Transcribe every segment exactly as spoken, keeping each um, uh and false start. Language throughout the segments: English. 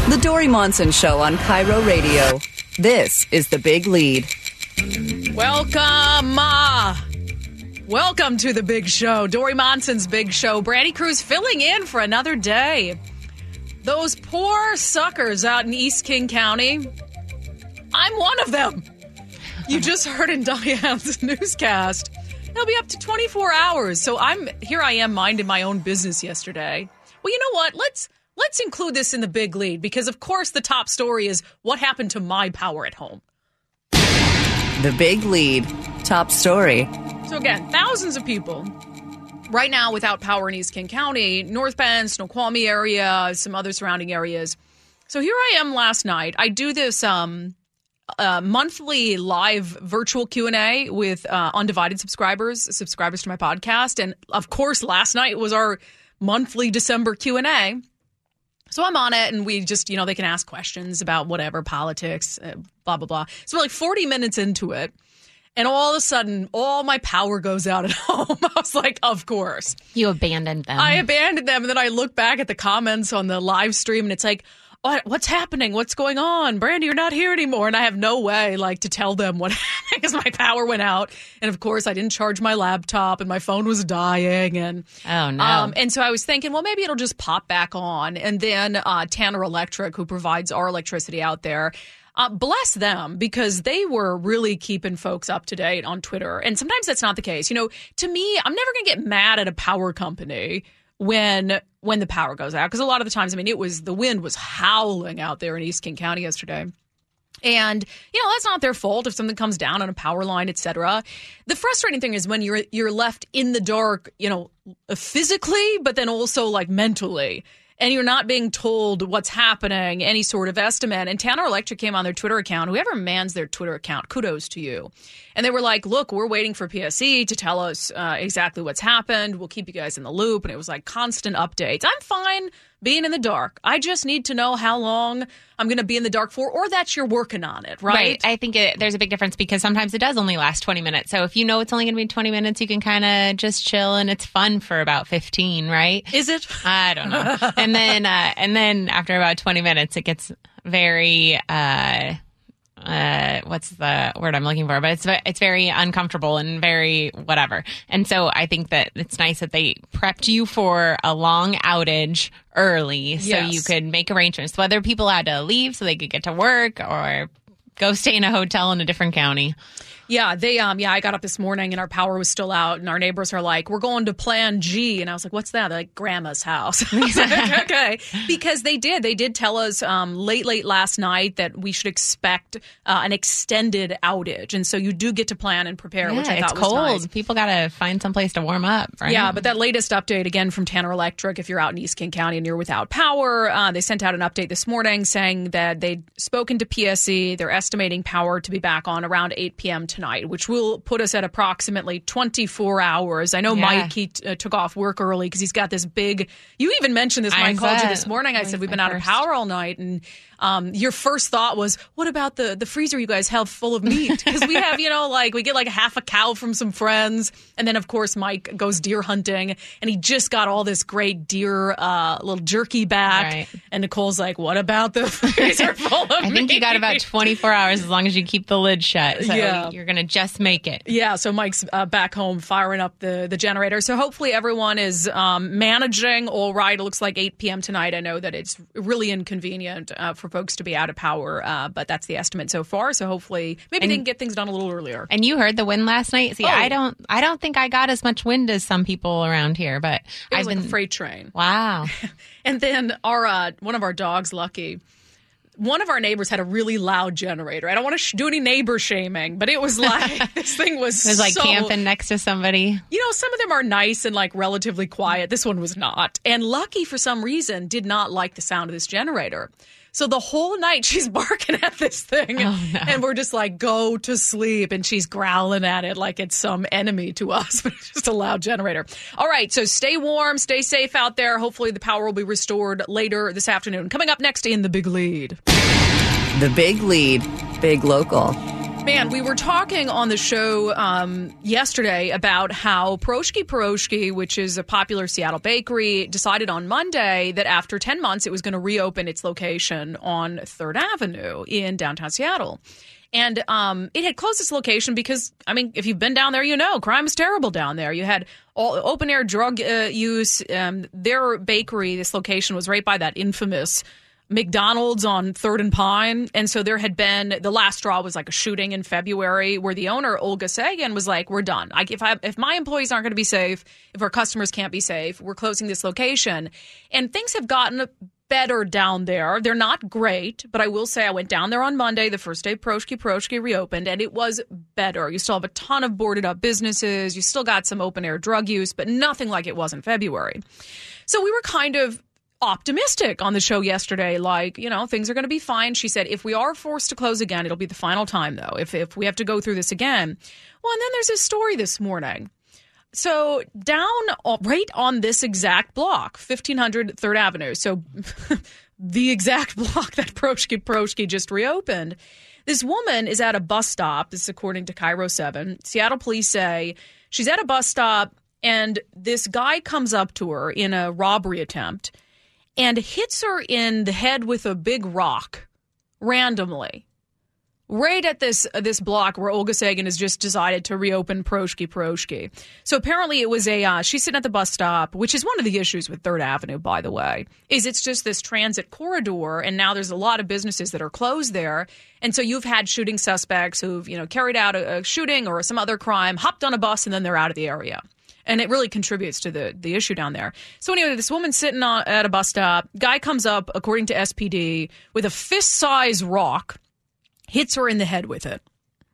The Dori Monson Show on Cairo Radio. This is The Big Lead. Welcome, uh, welcome to The Big Show. Dori Monson's Big Show. Brandy Cruz filling in for another day. Those poor suckers out in East King County. I'm one of them. You just heard in Diane's newscast. It'll be up to twenty-four hours. So I'm here. I am minding my own business yesterday. Well, you know what? Let's let's include this in The Big Lead because, of course, the top story is what happened to my power at home. The Big Lead. Top story. So again, thousands of people right now without power in East King County, North Bend, Snoqualmie area, some other surrounding areas. So here I am last night. I do this um, uh, monthly live virtual Q and A with uh, Undivided subscribers, subscribers to my podcast. And of course, last night was our monthly December Q and A. So I'm on it and we just, you know, they can ask questions about whatever, politics, uh, blah, blah, blah. So we're like forty minutes into it. And all of a sudden, all my power goes out at home. I was like, of course. You abandoned them. I abandoned them. And then I look back at the comments on the live stream and it's like, what, what's happening? What's going on? Brandy, you're not here anymore. And I have no way like to tell them what happened because my power went out. And of course, I didn't charge my laptop and my phone was dying. And oh, no. Um, and so I was thinking, well, maybe it'll just pop back on. And then uh, Tanner Electric, who provides our electricity out there, Uh, bless them because they were really keeping folks up to date on Twitter. And sometimes that's not the case. You know, to me, I'm never going to get mad at a power company when when the power goes out. Because a lot of the times, I mean, it was the wind was howling out there in East King County yesterday. And, you know, that's not their fault if something comes down on a power line, et cetera. The frustrating thing is when you're you're left in the dark, you know, physically, but then also like mentally. And you're not being told what's happening, any sort of estimate. And Tanner Electric came on their Twitter account. Whoever mans their Twitter account, kudos to you. And they were like, look, we're waiting for P S E to tell us uh, exactly what's happened. We'll keep you guys in the loop. And it was like constant updates. I'm fine being in the dark. I just need to know how long I'm going to be in the dark for, or that you're working on it, right? Right. I think it, there's a big difference because sometimes it does only last twenty minutes. So if you know it's only going to be twenty minutes, you can kind of just chill and it's fun for about fifteen, right? Is it? I don't know. and then uh, and then after about twenty minutes, it gets very... Uh, uh what's the word I'm looking for, but it's it's very uncomfortable and very whatever. And so I think that it's nice that they prepped you for a long outage early so yes. you could make arrangements, whether people had to leave so they could get to work or go stay in a hotel in a different county. Yeah, they um yeah, I got up this morning and our power was still out and our neighbors are like, we're going to Plan G. And I was like, what's that? They're like, Grandma's house. Okay. Because they did. They did tell us um, late, late last night that we should expect uh, an extended outage. And so you do get to plan and prepare, yeah, which I thought it's was cold. nice. People got to find some place to warm up, right? Yeah, but that latest update, again, from Tanner Electric, if you're out in East King County and you're without power, uh, they sent out an update this morning saying that they'd spoken to P S E. They're estimating power to be back on around eight p.m. tonight, which will put us at approximately twenty-four hours. I know yeah. Mike, he uh, took off work early because he's got this big, you even mentioned this when I, I called you this morning. I said, we've been out of power all night. And um, your first thought was, what about the, the freezer you guys have full of meat? Because we have, you know, like we get like half a cow from some friends. And then, of course, Mike goes deer hunting and he just got all this great deer uh, little jerky back. Right. And Nicole's like, what about the freezer full of meat? I think you got about twenty-four hours as long as you keep the lid shut. So yeah. you're going to just make it. Yeah, so Mike's uh, back home firing up the, the generator. So hopefully everyone is um, managing all right. It looks like eight p.m. tonight. I know that it's really inconvenient uh, for folks to be out of power, uh, but that's the estimate so far. So hopefully maybe and, they can get things done a little earlier. And you heard the wind last night? See, oh. I don't I don't think I got as much wind as some people around here, but it was I've like been a freight train. Wow. And then our uh, one of our dogs, Lucky, one of our neighbors had a really loud generator. I don't want to sh- do any neighbor shaming, but it was like, this thing was It was like so, camping next to somebody. You know, some of them are nice and like relatively quiet. This one was not. And Lucky, for some reason, did not like the sound of this generator. So the whole night she's barking at this thing oh, no. and we're just like, go to sleep. And she's growling at it like it's some enemy to us, but it's just a loud generator. All right. So stay warm, stay safe out there. Hopefully the power will be restored later this afternoon. Coming up next in The Big Lead. The Big Lead. Big local. Man, we were talking on the show um, yesterday about how Pierogi Pierogi, which is a popular Seattle bakery, decided on Monday that after ten months it was going to reopen its location on third Avenue in downtown Seattle. And um, it had closed its location because, I mean, if you've been down there, you know, crime is terrible down there. You had all open-air drug uh, use. Um, their bakery, this location, was right by that infamous McDonald's on third and Pine. And so there had been, the last straw was like a shooting in February where the owner, Olga Sagan, was like, we're done. Like, if I, if my employees aren't going to be safe, if our customers can't be safe, we're closing this location. And things have gotten better down there. They're not great, but I will say I went down there on Monday, the first day Pierogi Pierogi reopened, and it was better. You still have a ton of boarded up businesses. You still got some open air drug use, but nothing like it was in February. So we were kind of optimistic on the show yesterday, like, you know, things are going to be fine. She said, if we are forced to close again, it'll be the final time, though, if if we have to go through this again. Well, and then there's this story this morning. So down right on this exact block, fifteen hundred third Avenue, so the exact block that Pierogi Pierogi just reopened, this woman is at a bus stop. This is according to Cairo seven. Seattle police say she's at a bus stop, and this guy comes up to her in a robbery attempt and hits her in the head with a big rock randomly, right at this uh, this block where Olga Sagan has just decided to reopen Pierogi Pierogi. So apparently it was a, uh, she's sitting at the bus stop, which is one of the issues with third Avenue, by the way, is it's just this transit corridor, and now there's a lot of businesses that are closed there. And so you've had shooting suspects who've, you know, carried out a, a shooting or some other crime, hopped on a bus, and then they're out of the area. And it really contributes to the, the issue down there. So anyway, this woman's sitting on, at a bus stop. Guy comes up, according to S P D, with a fist-sized rock, hits her in the head with it.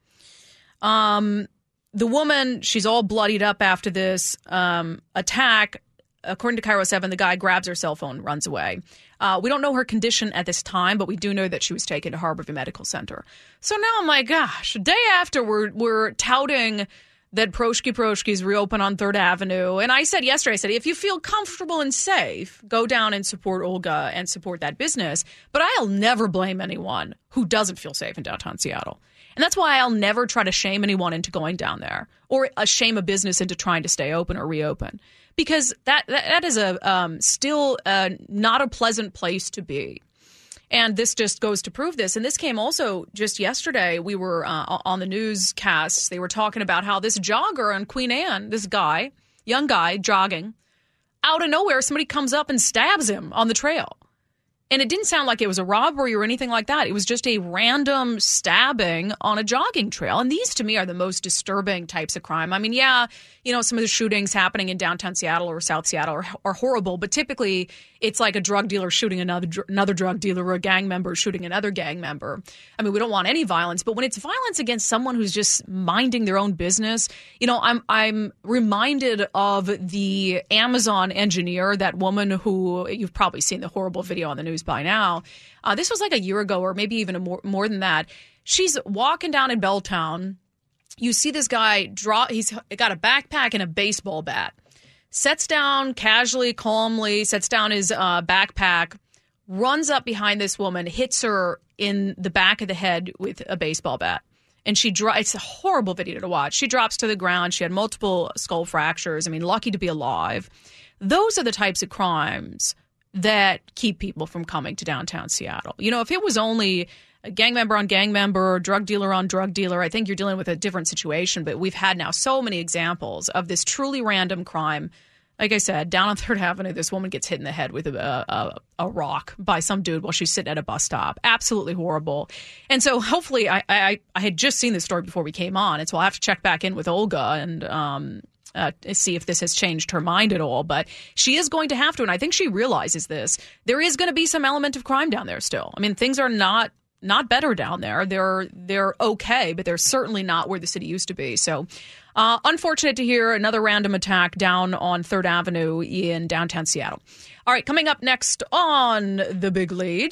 Um, the woman, she's all bloodied up after this um, attack. According to Cairo seven, the guy grabs her cell phone, runs away. Uh, we don't know her condition at this time, but we do know that she was taken to Harborview Medical Center. So now I'm like, gosh, a day after we're, we're touting that Pierogi Pierogi's reopen on third Avenue. And I said yesterday, I said, if you feel comfortable and safe, go down and support Olga and support that business. But I'll never blame anyone who doesn't feel safe in downtown Seattle. And that's why I'll never try to shame anyone into going down there or uh, shame a business into trying to stay open or reopen. Because that that, that is a um, still uh, not a pleasant place to be. And this just goes to prove this. And this came also just yesterday. We were uh, on the newscasts. They were talking about how this jogger on Queen Anne, this guy, young guy jogging, out of nowhere, somebody comes up and stabs him on the trail. And it didn't sound like it was a robbery or anything like that. It was just a random stabbing on a jogging trail. And these, to me, are the most disturbing types of crime. I mean, yeah, you know, some of the shootings happening in downtown Seattle or South Seattle are, are horrible. But typically, it's like a drug dealer shooting another another drug dealer or a gang member shooting another gang member. I mean, we don't want any violence. But when it's violence against someone who's just minding their own business, you know, I'm I'm reminded of the Amazon engineer, that woman who, you've probably seen the horrible video on the news by now. Uh, this was like a year ago or maybe even a more, more than that. She's walking down in Belltown. You see this guy draw. He's got a backpack and a baseball bat. Sets down casually, calmly, sets down his uh, backpack, runs up behind this woman, hits her in the back of the head with a baseball bat. And she dro- it's a horrible video to watch. She drops to the ground. She had multiple skull fractures. I mean, lucky to be alive. Those are the types of crimes that keep people from coming to downtown Seattle. You know, if it was only a gang member on gang member, drug dealer on drug dealer, I think you're dealing with a different situation. But we've had now so many examples of this truly random crime. Like I said, down on third Avenue, this woman gets hit in the head with a, a, a rock by some dude while she's sitting at a bus stop. Absolutely horrible. And so hopefully, I, I, I had just seen this story before we came on. And so I'll have to check back in with Olga and um, uh, see if this has changed her mind at all. But she is going to have to, and I think she realizes this. There is going to be some element of crime down there still. I mean, things are not not better down there. They're they're okay, but they're certainly not where the city used to be. So uh, unfortunate to hear another random attack down on third Avenue in downtown Seattle. All right, coming up next on The Big Lead.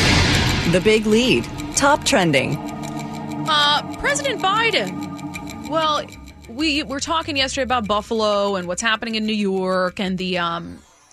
The Big Lead. Top trending. Uh, President Biden. Well, we were talking yesterday about Buffalo and what's happening in New York and the um,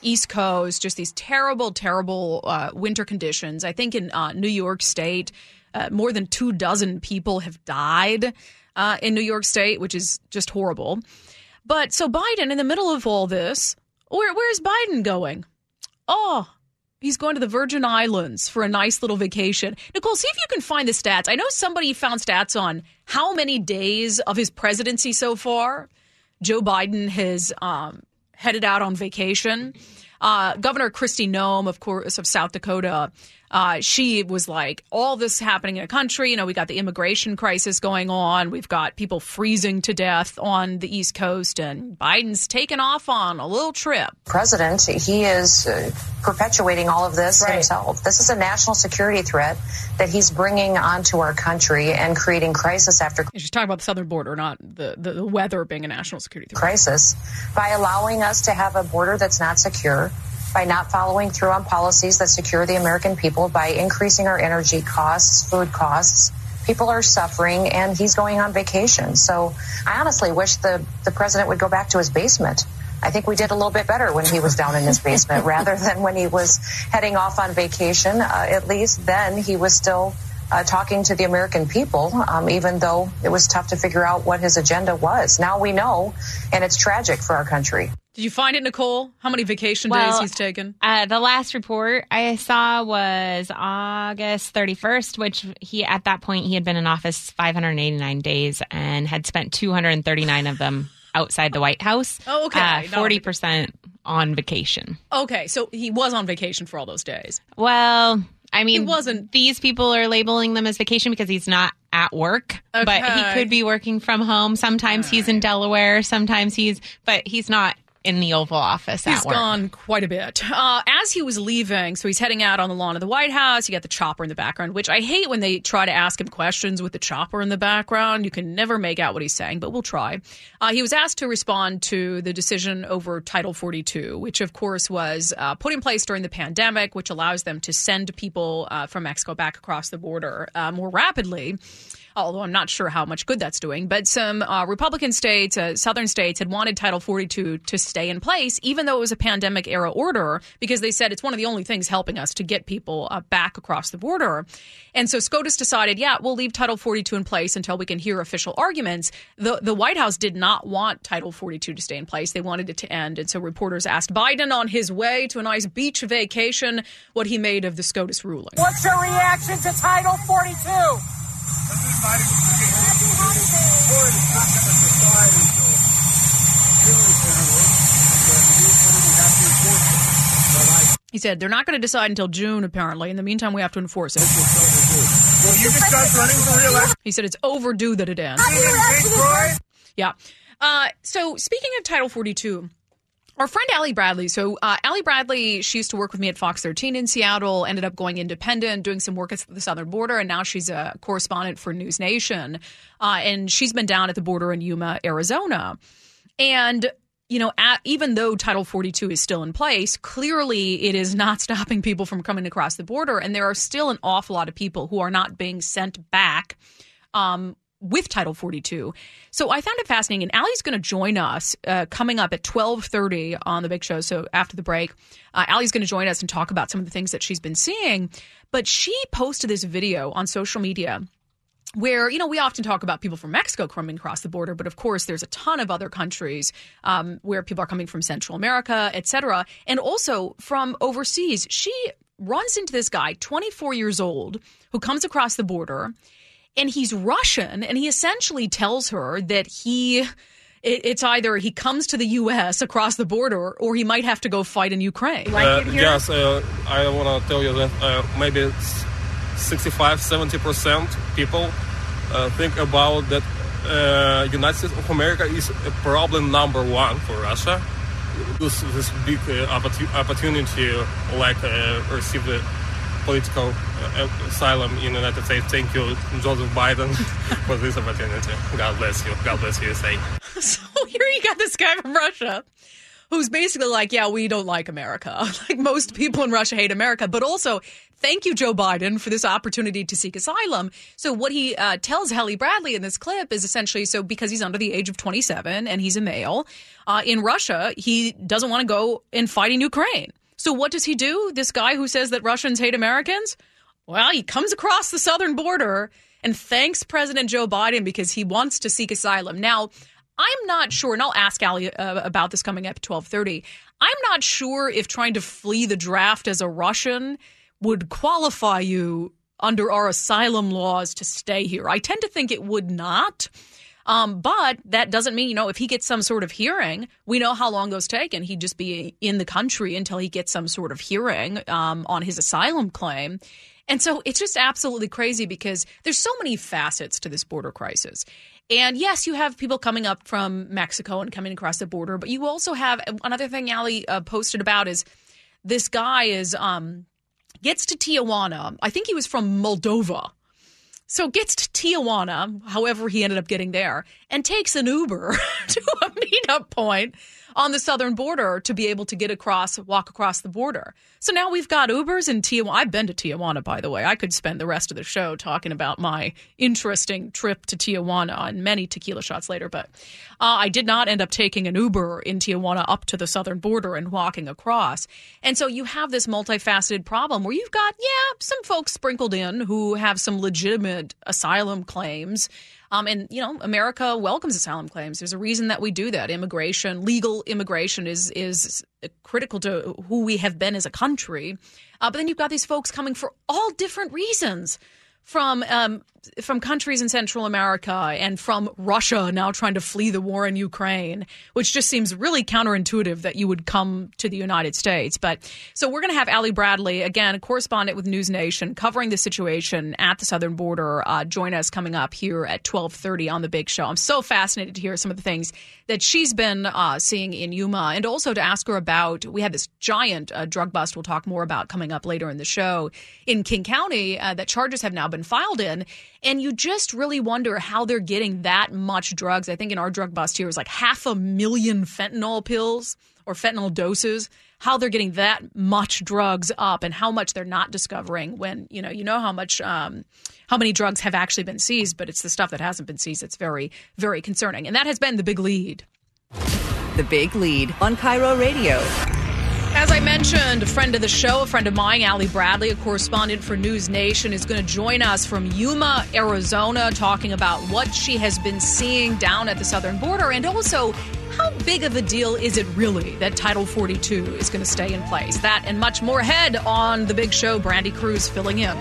East Coast, just these terrible, terrible uh, winter conditions. I think in uh, New York State, uh, more than two dozen people have died uh, in New York State, which is just horrible. But so Biden, in the middle of all this, where where's Biden going? Oh, he's going to the Virgin Islands for a nice little vacation. Nicole, see if you can find the stats. I know somebody found stats on how many days of his presidency so far Joe Biden has um, headed out on vacation. Uh, Governor Kristi Noem, of course, of South Dakota, uh, she was like, all this happening in a country. You know, we got the immigration crisis going on. We've got people freezing to death on the East Coast, and Biden's taken off on a little trip. President, he is uh, perpetuating all of this right. himself. This is a national security threat that he's bringing onto our country and creating crisis after crisis. She's talking about the southern border, not the, the, the weather being a national security threat. Crisis by allowing us to have a border that's not secure, by not following through on policies that secure the American people, by increasing our energy costs, food costs. People are suffering, and he's going on vacation. So I honestly wish the, the president would go back to his basement. I think we did a little bit better when he was down in his basement rather than when he was heading off on vacation. Uh, at least then he was still uh, talking to the American people, um, even though it was tough to figure out what his agenda was. Now we know, and it's tragic for our country. Did you find it, Nicole? How many vacation well, days he's taken? Uh, the last report I saw was August thirty-first, which he at that point he had been in office five hundred eighty-nine days and had spent two hundred thirty-nine of them outside the White House. Oh, okay. Uh, forty percent on vacation. Okay, so he was on vacation for all those days. Well, I mean, he wasn't. These people are labeling them as vacation because he's not at work, okay. but he could be working from home. Sometimes right. he's in Delaware. Sometimes he's, but he's not in the Oval Office at He's work. gone quite a bit. Uh, as he was leaving, so he's heading out on the lawn of the White House. You got the chopper in the background, which I hate when they try to ask him questions with the chopper in the background. You can never make out what he's saying, but we'll try. Uh, he was asked to respond to the decision over Title forty-two, which, of course, was uh, put in place during the pandemic, which allows them to send people uh, from Mexico back across the border uh, more rapidly. Although I'm not sure how much good that's doing. But some uh, Republican states, uh, southern states, had wanted Title forty-two to stay in place, even though it was a pandemic-era order, because they said it's one of the only things helping us to get people uh, back across the border. And so SCOTUS decided, yeah, we'll leave Title forty-two in place until we can hear official arguments. The, the White House did not want Title forty-two to stay in place. They wanted it to end. And so reporters asked Biden on his way to a nice beach vacation what he made of the SCOTUS ruling. What's your reaction to Title forty-two? He said they're not going to decide until June, apparently. In the meantime, we have to enforce it. Will you discuss running for re-election? He said it's overdue that it ends. Yeah. Uh, so speaking of Title forty-two, our friend Allie Bradley. So uh, Allie Bradley, she used to work with me at Fox thirteen in Seattle, ended up going independent, doing some work at the southern border, and now she's a correspondent for News Nation. Uh, and she's been down at the border in Yuma, Arizona. And you know, at, even though Title forty-two is still in place, clearly it is not stopping people from coming across the border. And there are still an awful lot of people who are not being sent back um, with Title forty-two. So I found it fascinating. And Allie's going to join us uh, coming up at twelve thirty on The Big Show. So after the break, uh, Allie's going to join us and talk about some of the things that she's been seeing. But she posted this video on social media where, you know, we often talk about people from Mexico coming across the border, but of course there's a ton of other countries um, where people are coming from Central America, et cetera, and also from overseas. She runs into this guy, twenty-four years old, who comes across the border, and he's Russian, and he essentially tells her that he, it, it's either he comes to the U S across the border, or he might have to go fight in Ukraine. Uh, yes, uh, I want to tell you that uh, maybe it's sixty-five, seventy percent people uh, think about that uh, United States of America is a problem number one for Russia. This, this big uh, opportunity, like uh, receive the political uh, asylum in the United States. Thank you, Joseph Biden, for this opportunity. God bless you. God bless you, U S A. So here you got this guy from Russia who's basically like, yeah, we don't like America. Like most people in Russia hate America, but also thank you, Joe Biden, for this opportunity to seek asylum. So what he uh, tells Hallie Bradley in this clip is essentially, so because he's under the age of twenty-seven and he's a male, uh, in Russia, he doesn't want to go and fight in Ukraine. So what does he do? This guy who says that Russians hate Americans? Well, he comes across the southern border and thanks President Joe Biden because he wants to seek asylum. Now, I'm not sure, and I'll ask Allie uh, about this coming up at twelve thirty. I'm not sure if trying to flee the draft as a Russian would qualify you under our asylum laws to stay here. I tend to think it would not. Um, but that doesn't mean, you know, if he gets some sort of hearing, we know how long those take, and he'd just be in the country until he gets some sort of hearing um, on his asylum claim. And so it's just absolutely crazy because there's so many facets to this border crisis. And yes, you have people coming up from Mexico and coming across the border, but you also have another thing Allie uh, posted about is this guy is um, gets to Tijuana. I think he was from Moldova. So gets to Tijuana, however he ended up getting there, and takes an Uber to a meetup point on the southern border to be able to get across, walk across the border. So now we've got Ubers in Tijuana. I've been to Tijuana, by the way. I could spend the rest of the show talking about my interesting trip to Tijuana and many tequila shots later. But uh, I did not end up taking an Uber in Tijuana up to the southern border and walking across. And so you have this multifaceted problem where you've got, yeah, some folks sprinkled in who have some legitimate asylum claims. Um, and, you know, America welcomes asylum claims. There's a reason that we do that. Immigration, legal immigration is is critical to who we have been as a country. Uh, but then you've got these folks coming for all different reasons from um, from countries in Central America and from Russia now trying to flee the war in Ukraine, which just seems really counterintuitive that you would come to the United States. But so we're going to have Allie Bradley, again, a correspondent with News Nation, covering the situation at the southern border. Uh, join us coming up here at twelve thirty on The Big Show. I'm so fascinated to hear some of the things that she's been uh, seeing in Yuma, and also to ask her about, we had this giant uh, drug bust we'll talk more about coming up later in the show in King County uh, that charges have now been filed in. And you just really wonder how they're getting that much drugs. I think in our drug bust here is like half a million fentanyl pills or fentanyl doses, how they're getting that much drugs up and how much they're not discovering when, you know, you know how much, um, how many drugs have actually been seized, but it's the stuff that hasn't been seized that's very, very concerning. And that has been The Big Lead. The Big Lead on Cairo Radio. As I mentioned, a friend of the show, a friend of mine, Allie Bradley, a correspondent for News Nation, is going to join us from Yuma, Arizona, talking about what she has been seeing down at the southern border and also how big of a deal is it really that Title forty-two is going to stay in place. That and much more ahead on The Big Show. Brandy Cruz filling in.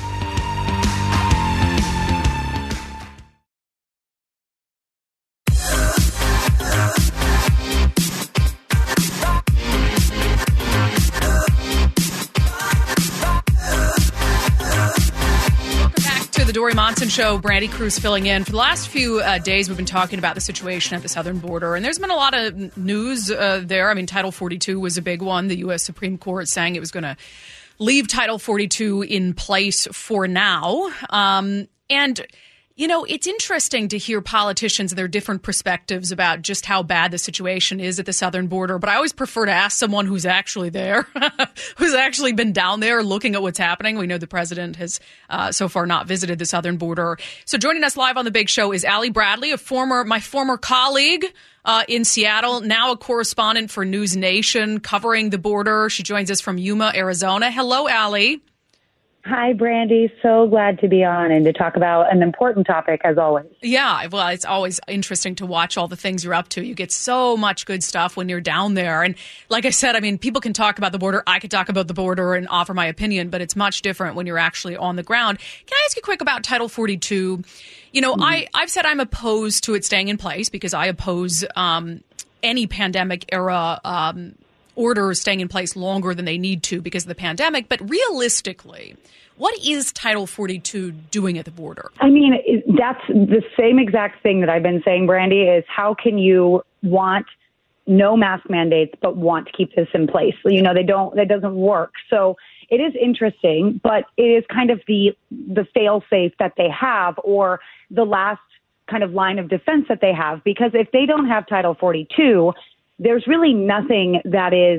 Dori Monson Show, Brandy Cruz filling in. For the last few uh, days, we've been talking about the situation at the southern border, and there's been a lot of news uh, there. I mean, Title forty-two was a big one. The U S Supreme Court saying it was going to leave Title forty-two in place for now. Um, and, you know, it's interesting to hear politicians and their different perspectives about just how bad the situation is at the southern border. But I always prefer to ask someone who's actually there, who's actually been down there looking at what's happening. We know the president has uh, so far not visited the southern border. So joining us live on The Big Show is Allie Bradley, a former, my former colleague uh, in Seattle, now a correspondent for News Nation covering the border. She joins us from Yuma, Arizona. Hello, Allie. Hi, Brandy. So glad to be on and to talk about an important topic, as always. Yeah, well, it's always interesting to watch all the things you're up to. You get so much good stuff when you're down there. And like I said, I mean, people can talk about the border. I could talk about the border and offer my opinion, but it's much different when you're actually on the ground. Can I ask you quick about Title forty-two? You know, mm-hmm. I, I've said I'm opposed to it staying in place because I oppose um, any pandemic era um orders staying in place longer than they need to because of the pandemic. But realistically, what is Title forty-two doing at the border? I mean, that's the same exact thing that I've been saying, Brandy, is how can you want no mask mandates but want to keep this in place? You know, they don't, that doesn't work. So it is interesting, but it is kind of the, the fail-safe that they have or the last kind of line of defense that they have, because if they don't have Title forty-two, there's really nothing that is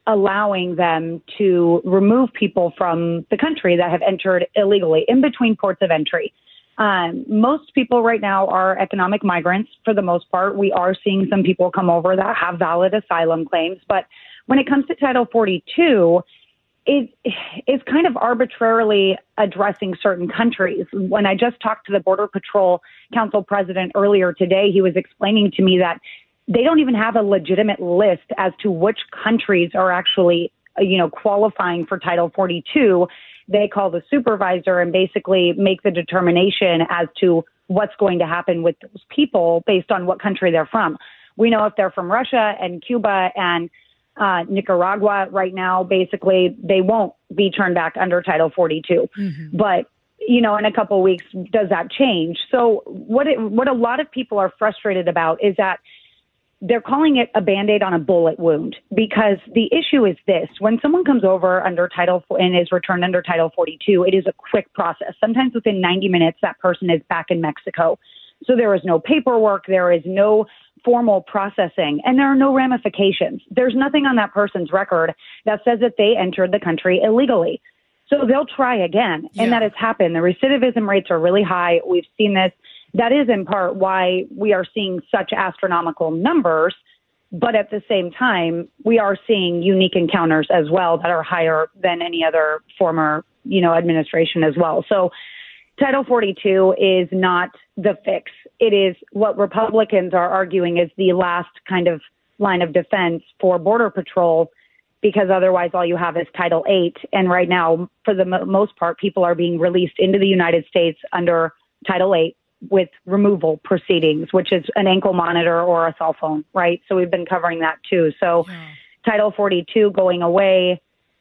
allowing them to remove people from the country that have entered illegally in between ports of entry. Um, most people right now are economic migrants for the most part. We are seeing some people come over that have valid asylum claims. But when it comes to Title forty-two, it is kind of arbitrarily addressing certain countries. When I just talked to the Border Patrol Council president earlier today, he was explaining to me that they don't even have a legitimate list as to which countries are actually, you know, qualifying for Title forty-two. They call the supervisor and basically make the determination as to what's going to happen with those people based on what country they're from. We know if they're from Russia and Cuba and uh, Nicaragua right now, basically they won't be turned back under Title forty-two. Mm-hmm. But, you know, in a couple of weeks, does that change? So what it, what a lot of people are frustrated about is that they're calling it a Band-Aid on a bullet wound, because the issue is this. When someone comes over under Title and is returned under Title forty-two, it is a quick process. Sometimes within ninety minutes, that person is back in Mexico. So there is no paperwork. There is no formal processing, and there are no ramifications. There's nothing on that person's record that says that they entered the country illegally. So they'll try again, yeah. And that has happened. The recidivism rates are really high. We've seen this. That is in part why we are seeing such astronomical numbers, but at the same time, we are seeing unique encounters as well that are higher than any other former, you know, administration as well. So Title forty-two is not the fix. It is what Republicans are arguing is the last kind of line of defense for Border Patrol, because otherwise all you have is Title eight. And right now, for the mo- most part, people are being released into the United States under Title eight. With removal proceedings, which is an ankle monitor or a cell phone, right? So we've been covering that too. So yeah. Title forty-two going away,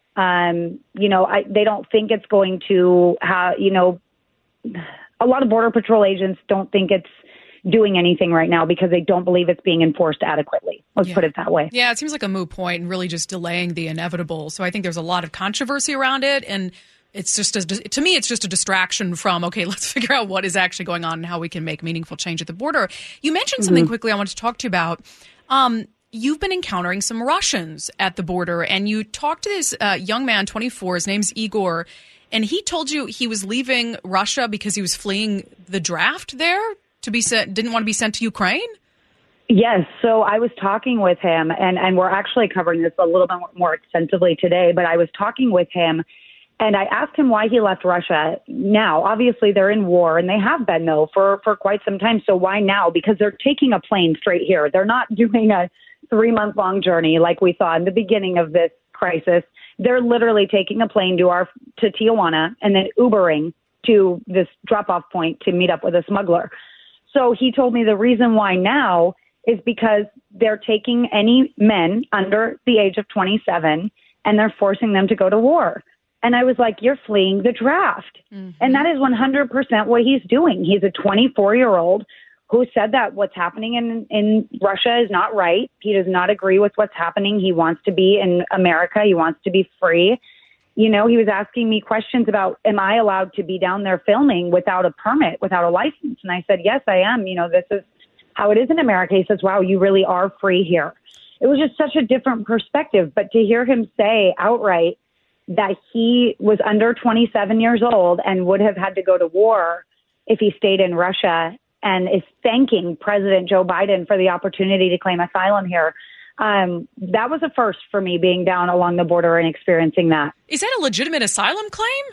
um, you know, I, they don't think it's going to have, you know, a lot of Border Patrol agents don't think it's doing anything right now because they don't believe it's being enforced adequately. Let's yeah. put it that way. Yeah, it seems like a moot point and really just delaying the inevitable. So I think there's a lot of controversy around it, and it's just, a, to me, it's just a distraction from, okay, let's figure out what is actually going on and how we can make meaningful change at the border. You mentioned mm-hmm. something quickly I wanted to talk to you about. Um, you've been encountering some Russians at the border, and you talked to this uh, young man, twenty-four, his name's Igor, and he told you he was leaving Russia because he was fleeing the draft there to be sent, didn't want to be sent to Ukraine? Yes. So I was talking with him, and, and we're actually covering this a little bit more extensively today, but I was talking with him. And I asked him why he left Russia now. Obviously, they're in war, and they have been, though, for, for quite some time. So why now? Because they're taking a plane straight here. They're not doing a three-month-long journey like we saw in the beginning of this crisis. They're literally taking a plane to, our, to Tijuana and then Ubering to this drop-off point to meet up with a smuggler. So he told me the reason why now is because they're taking any men under the age of twenty-seven, and they're forcing them to go to war. And I was like, you're fleeing the draft. Mm-hmm. And that is one hundred percent what he's doing. He's a twenty-four-year-old who said that what's happening in, in Russia is not right. He does not agree with what's happening. He wants to be in America. He wants to be free. You know, he was asking me questions about, am I allowed to be down there filming without a permit, without a license? And I said, yes, I am. You know, this is how it is in America. He says, wow, you really are free here. It was just such a different perspective. But to hear him say outright that he was under twenty-seven years old and would have had to go to war if he stayed in Russia, and is thanking President Joe Biden for the opportunity to claim asylum here. Um, that was a first for me, being down along the border and experiencing that. Is that a legitimate asylum claim?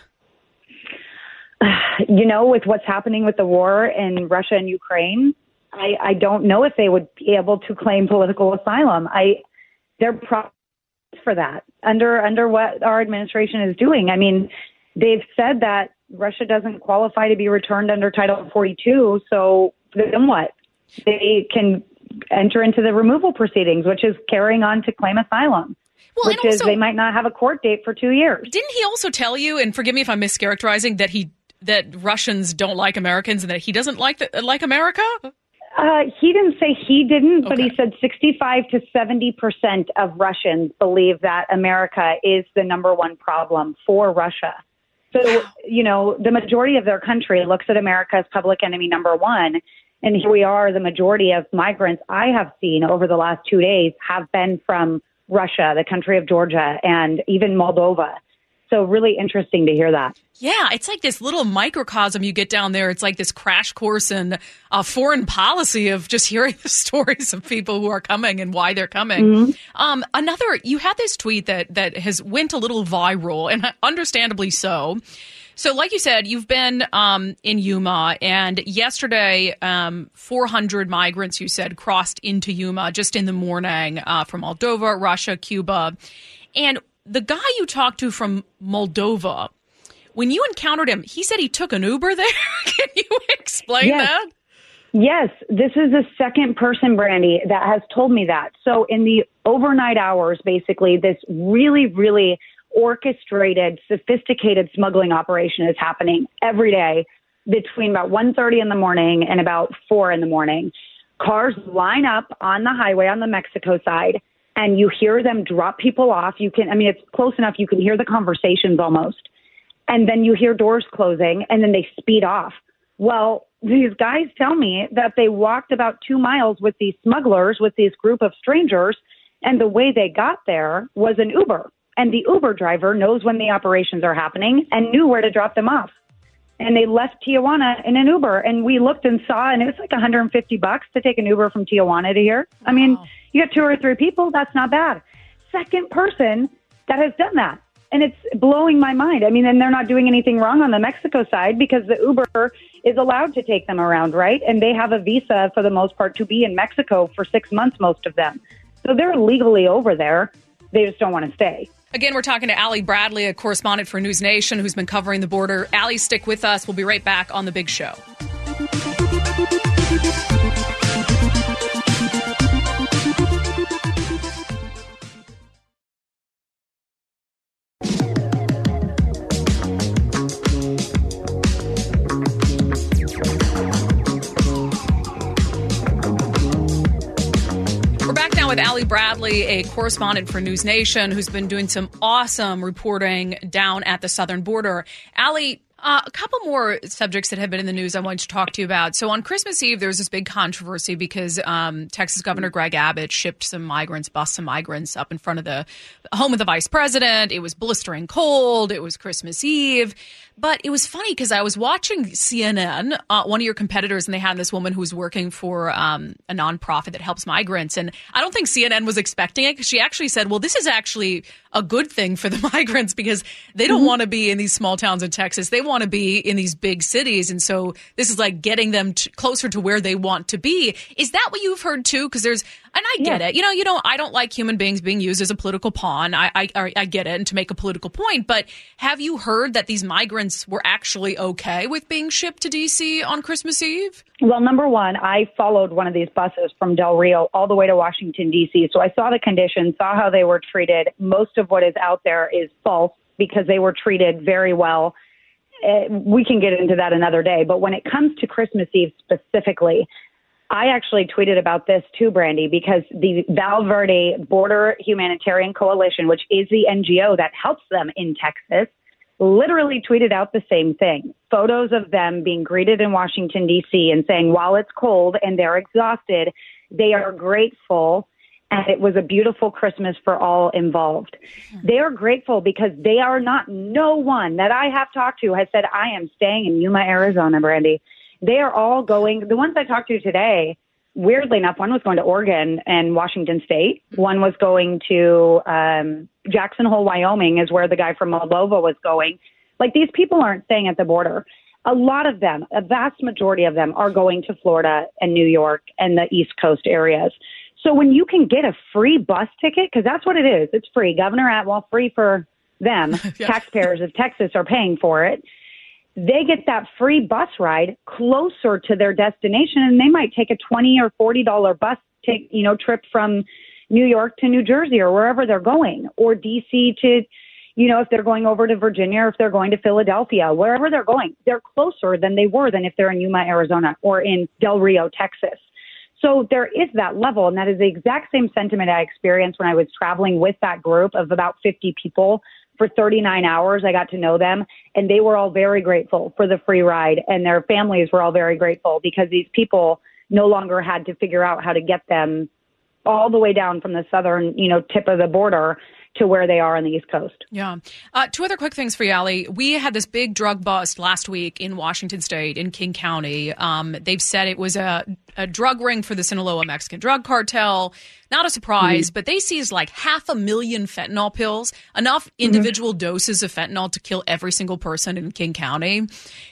You know, with what's happening with the war in Russia and Ukraine, I, I don't know if they would be able to claim political asylum. I, they're pro- for that under under what our administration is doing. I mean, they've said that Russia doesn't qualify to be returned under Title forty-two, so then what? They can enter into the removal proceedings, which is carrying on to claim asylum, well, which also, is they might not have a court date for two years. Didn't he also tell you, and forgive me if I'm mischaracterizing, that he that Russians don't like Americans and that he doesn't like the, like America? Uh, he didn't say he didn't, okay. But he said sixty-five to seventy percent of Russians believe that America is the number one problem for Russia. So, you know, the majority of their country looks at America as public enemy number one. And here we are, the majority of migrants I have seen over the last two days have been from Russia, the country of Georgia, and even Moldova. So really interesting to hear that. Yeah, it's like this little microcosm you get down there. It's like this crash course in uh, foreign policy of just hearing the stories of people who are coming and why they're coming. Mm-hmm. Um, another, you had this tweet that that has went a little viral, and understandably so. So like you said, you've been um, in Yuma, and yesterday um, four hundred migrants, you said, crossed into Yuma just in the morning uh, from Moldova, Russia, Cuba. And the guy you talked to from Moldova, when you encountered him, he said he took an Uber there. Can you explain yes. that? Yes, this is the second person, Brandy, that has told me that. So in the overnight hours, basically, this really, really orchestrated, sophisticated smuggling operation is happening every day between about one thirty in the morning and about four in the morning. Cars line up on the highway on the Mexico side, and you hear them drop people off. You can, I mean, it's close enough. You can hear the conversations almost. And then you hear doors closing, and then they speed off. Well, these guys tell me that they walked about two miles with these smugglers, with this group of strangers, and the way they got there was an Uber. And the Uber driver knows when the operations are happening and knew where to drop them off. And they left Tijuana in an Uber, and we looked and saw, and it was like one hundred fifty bucks to take an Uber from Tijuana to here. I mean, wow. You got two or three people, that's not bad. Second person that has done that. And it's blowing my mind. I mean, and they're not doing anything wrong on the Mexico side because the Uber is allowed to take them around, right? And they have a visa for the most part to be in Mexico for six months, most of them. So they're legally over there. They just don't want to stay. Again, we're talking to Allie Bradley, a correspondent for News Nation, who's been covering the border. Allie, stick with us. We'll be right back on The Big Show. With Allie Bradley, a correspondent for News Nation, who's been doing some awesome reporting down at the southern border. Allie, uh, a couple more subjects that have been in the news I wanted to talk to you about. So on Christmas Eve, there was this big controversy because um, Texas Governor Greg Abbott shipped some migrants, bused some migrants up in front of the home of the vice president. It was blistering cold. It was Christmas Eve. But it was funny because I was watching C N N, uh, one of your competitors, and they had this woman who was working for um, a nonprofit that helps migrants. And I don't think C N N was expecting it because she actually said, well, this is actually a good thing for the migrants because they don't mm-hmm. want to be in these small towns in Texas. They want to be in these big cities. And so this is like getting them to, closer to where they want to be. Is that what you've heard, too? Because there's and I get yeah. it. You know, you know, I don't like human beings being used as a political pawn. I, I, I get it. And to make a political point. But have you heard that these migrants were actually okay with being shipped to D C on Christmas Eve? Well, number one, I followed one of these buses from Del Rio all the way to Washington, D C. So I saw the conditions, saw how they were treated. Most of what is out there is false because they were treated very well. Uh, we can get into that another day. But when it comes to Christmas Eve specifically, I actually tweeted about this too, Brandy, because the Val Verde Border Humanitarian Coalition, which is the N G O that helps them in Texas, literally tweeted out the same thing. Photos of them being greeted in Washington, D C and saying, while it's cold and they're exhausted, they are grateful. And it was a beautiful Christmas for all involved. They are grateful because they are not, no one that I have talked to has said, I am staying in Yuma, Arizona, Brandy. They are all going, the ones I talked to today, weirdly enough, one was going to Oregon and Washington State. One was going to um, Jackson Hole, Wyoming, is where the guy from Moldova was going. Like, these people aren't staying at the border. A lot of them, a vast majority of them, are going to Florida and New York and the East Coast areas. So when you can get a free bus ticket, because that's what it is, it's free. Governor Atwell, free for them. yeah. Taxpayers of Texas are paying for it. They get that free bus ride closer to their destination, and they might take a twenty or forty dollar bus take, you know, trip from New York to New Jersey or wherever they're going, or D C to, you know, if they're going over to Virginia or if they're going to Philadelphia, wherever they're going, they're closer than they were than if they're in Yuma, Arizona, or in Del Rio, Texas. So there is that level, and that is the exact same sentiment I experienced when I was traveling with that group of about fifty people. For thirty-nine hours, I got to know them, and they were all very grateful for the free ride, and their families were all very grateful because these people no longer had to figure out how to get them all the way down from the southern, you know, tip of the border to where they are on the East Coast. Yeah. Uh, two other quick things for you, Allie. We had this big drug bust last week in Washington State, in King County. Um, they've said it was a, a drug ring for the Sinaloa Mexican drug cartel. Not a surprise, mm-hmm. but they seized like half a million fentanyl pills, enough individual mm-hmm. doses of fentanyl to kill every single person in King County.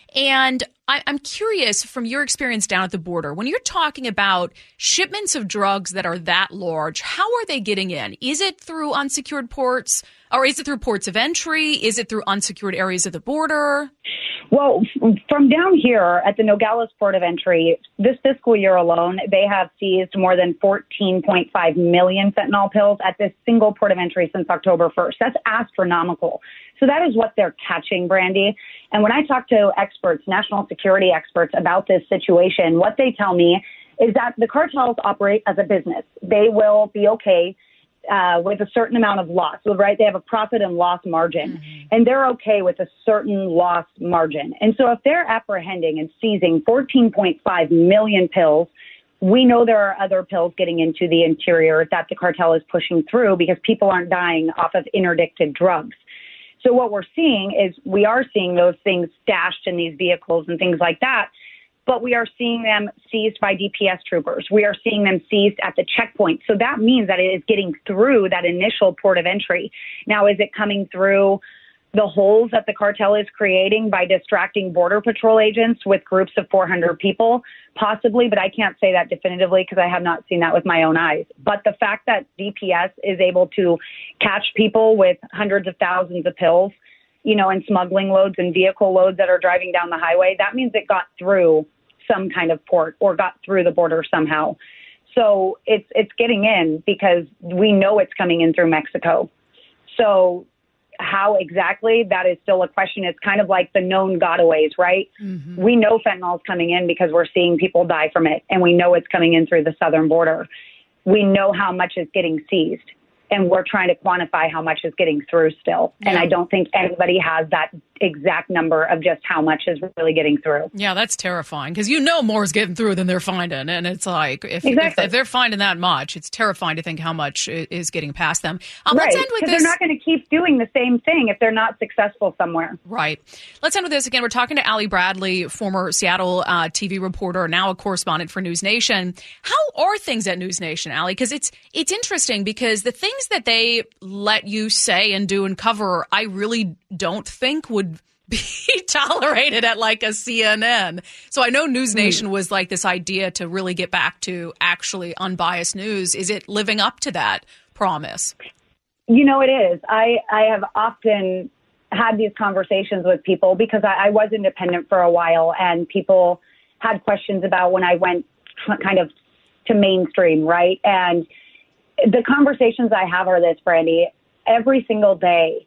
And I, I'm curious, from your experience down at the border, when you're talking about shipments of drugs that are that large, how are they getting in? Is it through unsecured ports, or is it through ports of entry? Is it through unsecured areas of the border? Well, from down here at the Nogales Port of Entry, this fiscal year alone, they have seized more than fourteen point five million fentanyl pills at this single port of entry since October first. That's astronomical. So that is what they're catching, Brandy. And when I talk to experts, national security experts about this situation, what they tell me is that the cartels operate as a business. They will be okay uh, with a certain amount of loss, right? They have a profit and loss margin, mm-hmm. and they're okay with a certain loss margin. And so if they're apprehending and seizing fourteen point five million pills, we know there are other pills getting into the interior that the cartel is pushing through because people aren't dying off of interdicted drugs. So what we're seeing is we are seeing those things stashed in these vehicles and things like that, but we are seeing them seized by D P S troopers. We are seeing them seized at the checkpoint. So that means that it is getting through that initial port of entry. Now, is it coming through the holes that the cartel is creating by distracting Border Patrol agents with groups of four hundred people? Possibly, but I can't say that definitively because I have not seen that with my own eyes. But the fact that D P S is able to catch people with hundreds of thousands of pills, you know, and smuggling loads and vehicle loads that are driving down the highway, that means it got through some kind of port or got through the border somehow. So it's it's getting in because we know it's coming in through Mexico. So how exactly, that is still a question. It's kind of like the known gotaways, right? Mm-hmm. We know fentanyl is coming in because we're seeing people die from it, and we know it's coming in through the southern border. We know how much is getting seized, and we're trying to quantify how much is getting through still. Yeah. And I don't think anybody has that exact number of just how much is really getting through. Yeah, that's terrifying because you know more is getting through than they're finding. And it's like, if, exactly. if, if they're finding that much, it's terrifying to think how much is getting past them. Um, right, because they're not going to keep doing the same thing if they're not successful somewhere. Right. Let's end with this again. We're talking to Allie Bradley, former Seattle uh, T V reporter, now a correspondent for News Nation. How are things at News Nation, Allie? Because it's, it's interesting because the things that they let you say and do and cover, I really don't think would be tolerated at like a C N N. So I know News Nation was like this idea to really get back to actually unbiased news. Is it living up to that promise? You know, it is. I, I have often had these conversations with people because I, I was independent for a while, and people had questions about when I went kind of to mainstream, right? And the conversations I have are this, Brandy. Every single day,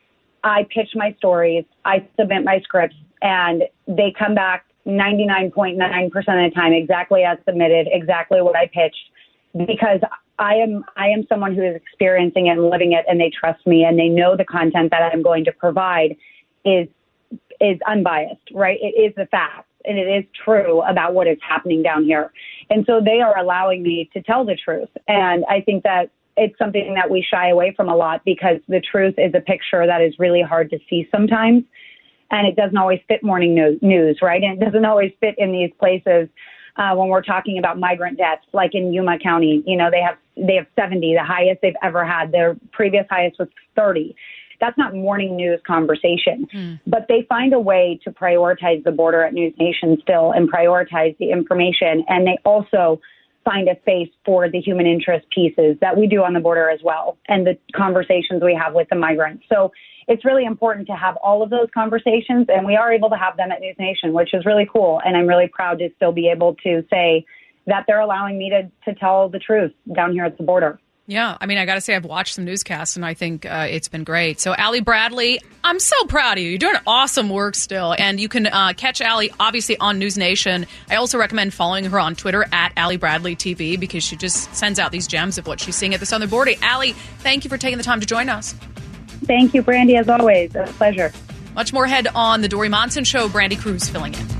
I pitch my stories, I submit my scripts, and they come back ninety-nine point nine percent of the time exactly as submitted, exactly what I pitched, because I am I am someone who is experiencing it and living it, and they trust me, and they know the content that I'm going to provide is is unbiased, right? It is the facts, and it is true about what is happening down here. And so they are allowing me to tell the truth. And I think that it's something that we shy away from a lot because the truth is a picture that is really hard to see sometimes. And it doesn't always fit morning news, right? And it doesn't always fit in these places uh, when we're talking about migrant deaths, like in Yuma County. You know, they have they have seventy, the highest they've ever had. Their previous highest was thirty. That's not morning news conversation. Mm. But they find a way to prioritize the border at News Nation still and prioritize the information. And they also find a space for the human interest pieces that we do on the border as well, and the conversations we have with the migrants. So it's really important to have all of those conversations, and we are able to have them at News Nation, which is really cool. And I'm really proud to still be able to say that they're allowing me to, to tell the truth down here at the border. Yeah, I mean, I got to say, I've watched some newscasts, and I think uh, it's been great. So, Allie Bradley, I'm so proud of you. You're doing awesome work still, and you can uh, catch Allie, obviously, on News Nation. I also recommend following her on Twitter, at Allie Bradley T V, because she just sends out these gems of what she's seeing at the southern border. Allie, thank you for taking the time to join us. Thank you, Brandy, as always. A pleasure. Much more ahead on The Dori Monson Show. Brandy Cruz filling in.